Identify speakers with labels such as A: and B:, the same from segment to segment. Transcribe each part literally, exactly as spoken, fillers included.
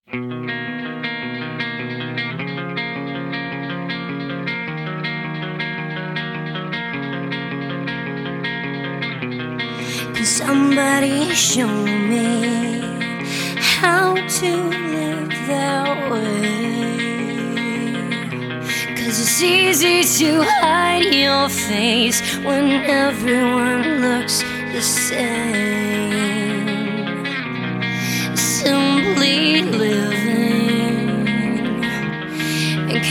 A: Can somebody show me how to live that way? 'Cause it's easy to hide your face when everyone looks the same. Simply living and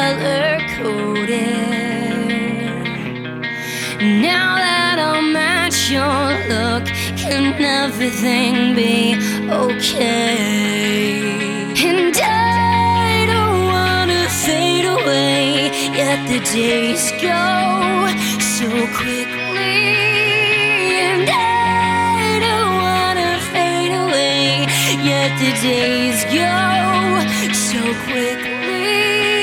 A: color-coded. Now that I'll match your look, can everything be okay? And I don't wanna fade away, yet the days go so quickly. And I don't wanna fade away, yet the days go so quickly.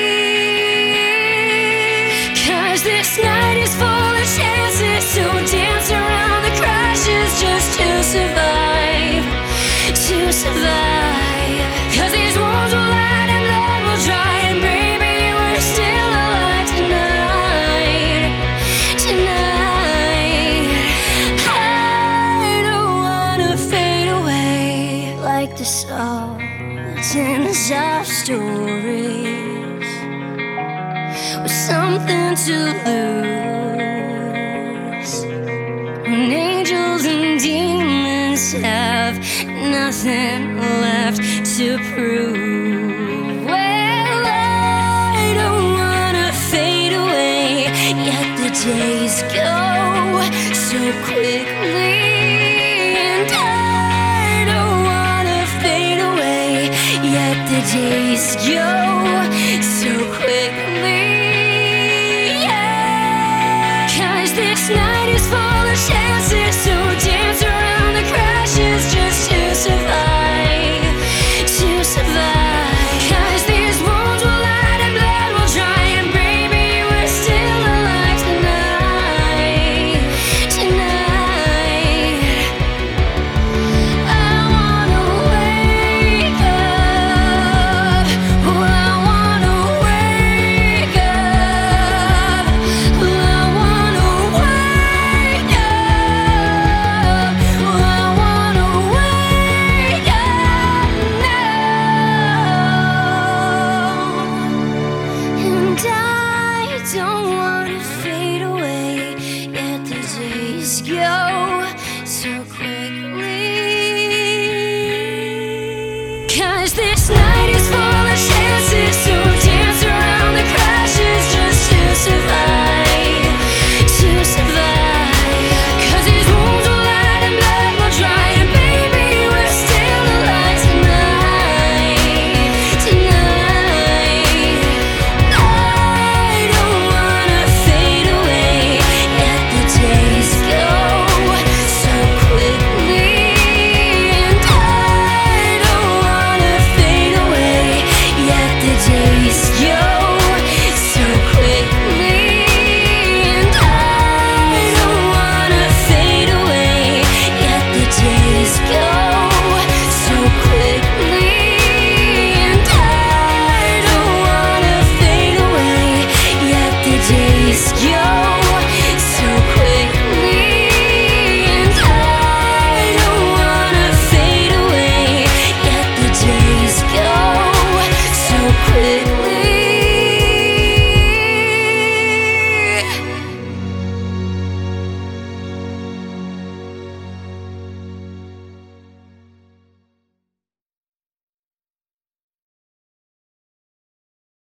A: 'Cause this night is full of chances to dance around the crashes just to survive, to survive. 'Cause these wounds will light and blood will dry, and baby, we're still alive tonight, tonight. I don't wanna fade away like the sultans of stories, with something to lose, when angels and demons have nothing left to prove. Well, I don't wanna fade away, yet the days go so quickly. And I don't wanna fade away, yet the days go so quickly. This night is full of chances to dance around the crashes just to survive, to survive.